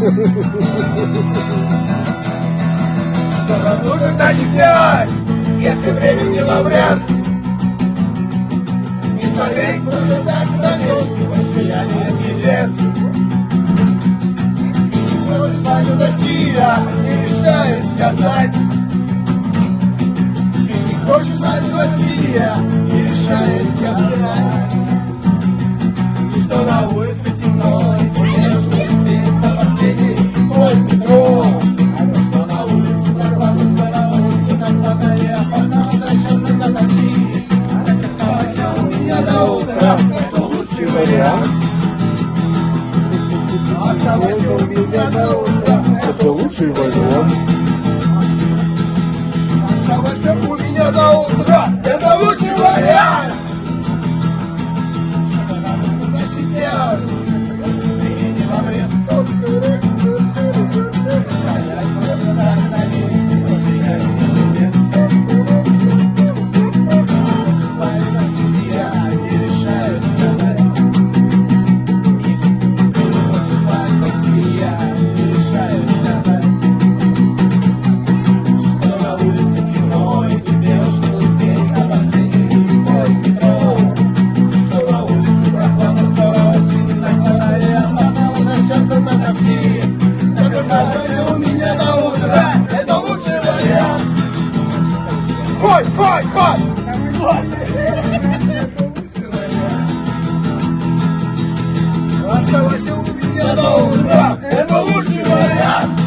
Что нам нужно дальше делать, если времени в обрез? Не смотреть просто так на месте, сияние и лес. Ты не хочешь Россия, не решаешь сказать. Ты не хочешь знать Россия, не решаешь сказать. Что на улице темно, и тебе нужно успеть на последний поезд метро. Что на улице прохладно скоро, и как по горе опасно возвращаться на такси. Оставайся у меня до утра, это лучший вариант. Оставайся у меня до утра, Это лучший вариант. оставайся у меня до утра, это лучший вариант. Что нам нужно дальше делать, если времени в обрез? Стоять просто так на месте, сияние и лес. Правильно судья не решает сказать. Ты не хочешь знать, как змея не решает сказать. Что на улице темно, и тебе нужно успеть на последний поезд метро. Что на улице прохладно скоро осень, на голове опасно возвращаться на такси. Так оставайся у меня до утра, это лучший вариант. Ой, ой, ой! Оставайся у меня до утра, это лучший вариант.